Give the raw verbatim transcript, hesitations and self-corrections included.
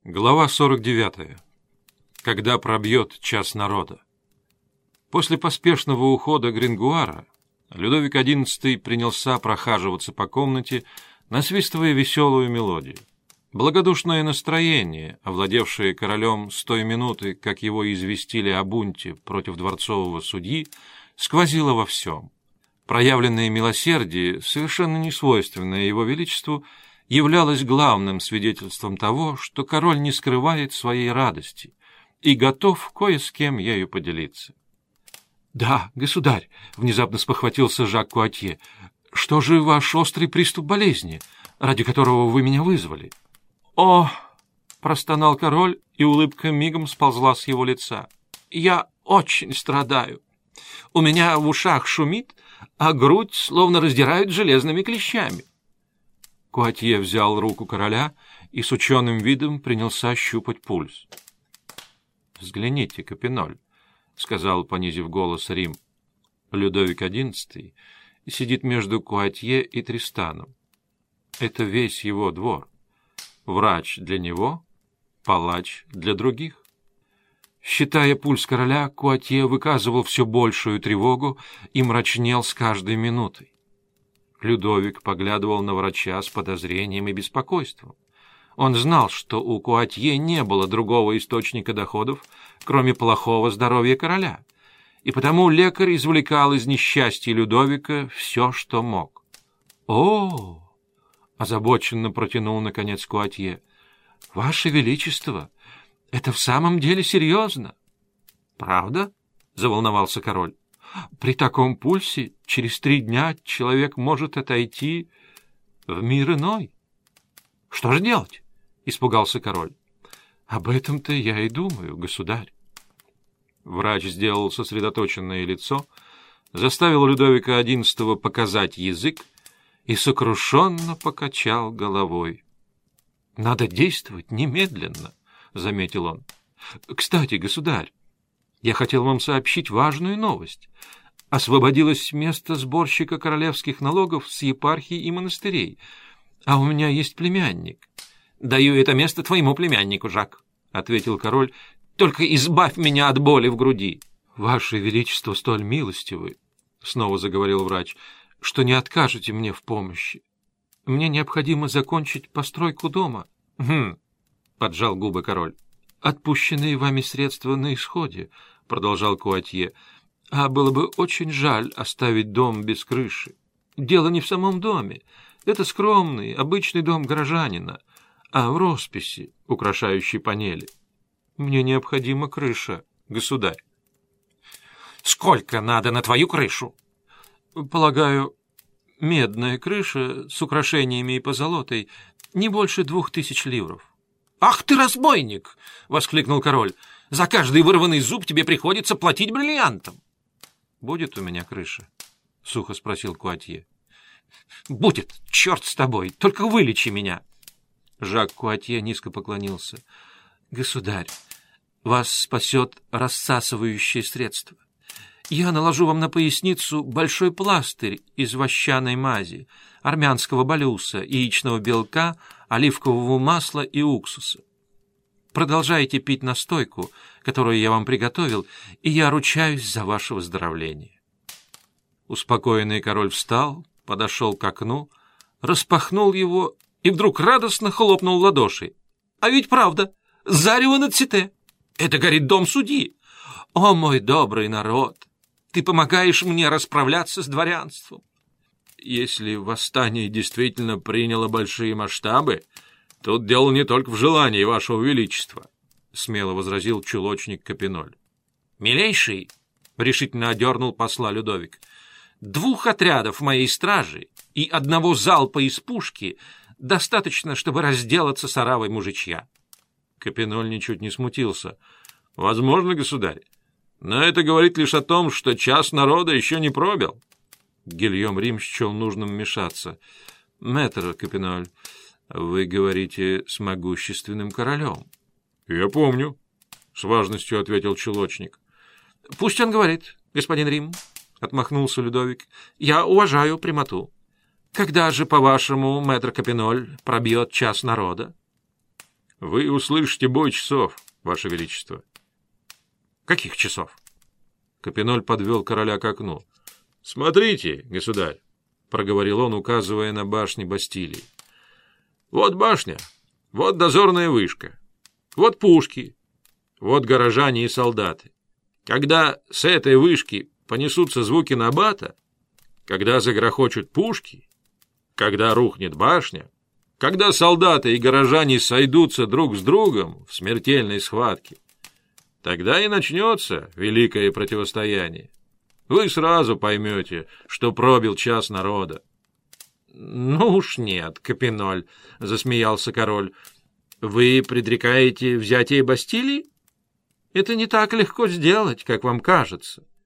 Глава сорок девятая. Когда пробьет час народа. После поспешного ухода Грингуара Людовик одиннадцатый принялся прохаживаться по комнате, насвистывая веселую мелодию. Благодушное настроение, овладевшее королем с той минуты, как его известили о бунте против дворцового судьи, сквозило во всем. Проявленное милосердие, совершенно несвойственное его величеству, являлось главным свидетельством того, что король не скрывает своей радости и готов кое с кем ею поделиться. — Да, государь, — внезапно спохватился Жак Куатье, — что же ваш острый приступ болезни, ради которого вы меня вызвали? — О! — простонал король, и улыбка мигом сползла с его лица. — Я очень страдаю. У меня в ушах шумит, а грудь словно раздирают железными клещами. Куатье взял руку короля и с ученым видом принялся щупать пульс. — Взгляните, Капиноль, — сказал, понизив голос, Рим. Людовик одиннадцатый сидит между Куатье и Тристаном. Это весь его двор. Врач для него, палач для других. Считая пульс короля, Куатье выказывал все большую тревогу и мрачнел с каждой минутой. Людовик поглядывал на врача с подозрением и беспокойством. Он знал, что у Куатье не было другого источника доходов, кроме плохого здоровья короля, и потому лекарь извлекал из несчастья Людовика все, что мог. — О! — озабоченно протянул, наконец, Куатье. — Ваше Величество, это в самом деле серьезно. — Правда? — заволновался король. При таком пульсе через три дня человек может отойти в мир иной. — Что же делать? — испугался король. — Об этом-то я и думаю, государь. Врач сделал сосредоточенное лицо, заставил Людовика одиннадцатого показать язык и сокрушенно покачал головой. — Надо действовать немедленно, — заметил он. — Кстати, государь, я хотел вам сообщить важную новость. Освободилось место сборщика королевских налогов с епархий и монастырей, а у меня есть племянник. — Даю это место твоему племяннику, Жак, — ответил король, — только избавь меня от боли в груди. — Ваше Величество столь милостивы, — снова заговорил врач, — что не откажете мне в помощи. Мне необходимо закончить постройку дома. — Хм, — поджал губы король. — Отпущенные вами средства на исходе, — продолжал Куатье, — а было бы очень жаль оставить дом без крыши. Дело не в самом доме. Это скромный, обычный дом горожанина, а в росписи, украшающей панели. Мне необходима крыша, государь. — Сколько надо на твою крышу? — Полагаю, медная крыша с украшениями и позолотой не больше двух тысяч ливров. — Ах ты, разбойник! — воскликнул король. — За каждый вырванный зуб тебе приходится платить бриллиантом. — Будет у меня крыша? — сухо спросил Куатье. — Будет, черт с тобой, только вылечи меня. Жак Куатье низко поклонился. — Государь, вас спасет рассасывающее средство. Я наложу вам на поясницу большой пластырь из вощаной мази, армянского балюса, яичного белка, оливкового масла и уксуса. Продолжайте пить настойку, которую я вам приготовил, и я ручаюсь за ваше выздоровление. Успокоенный король встал, подошел к окну, распахнул его и вдруг радостно хлопнул в ладоши. — А ведь правда, зарево на ците! Это горит дом судьи! О, мой добрый народ! Ты помогаешь мне расправляться с дворянством. Если восстание действительно приняло большие масштабы, тут дело не только в желании вашего величества, — смело возразил чулочник Капиноль. — Милейший, — решительно одернул посла Людовик, — двух отрядов моей стражи и одного залпа из пушки достаточно, чтобы разделаться с оравой мужичья. Капиноль ничуть не смутился. — Возможно, государь, но это говорит лишь о том, что час народа еще не пробил. Гильем Рим счел нужным вмешаться. — Мэтр Капиноль, вы говорите с могущественным королем. — Я помню, — с важностью ответил чулочник. — Пусть он говорит, господин Рим, — отмахнулся Людовик. — Я уважаю прямоту. Когда же, по-вашему, мэтр Капиноль пробьет час народа? вы услышите бой часов, Ваше Величество. — Каких часов? Капиноль подвел короля к окну. — Смотрите, государь, — проговорил он, указывая на башни Бастилии. — Вот башня, вот дозорная вышка, вот пушки, вот горожане и солдаты. Когда с этой вышки понесутся звуки набата, когда загрохочут пушки, когда рухнет башня, когда солдаты и горожане сойдутся друг с другом в смертельной схватке, тогда и начнется великое противостояние. Вы сразу поймете, что пробил час народа. — Ну уж нет, Капиноль, — засмеялся король. — Вы предрекаете взятие Бастилии? Это не так легко сделать, как вам кажется.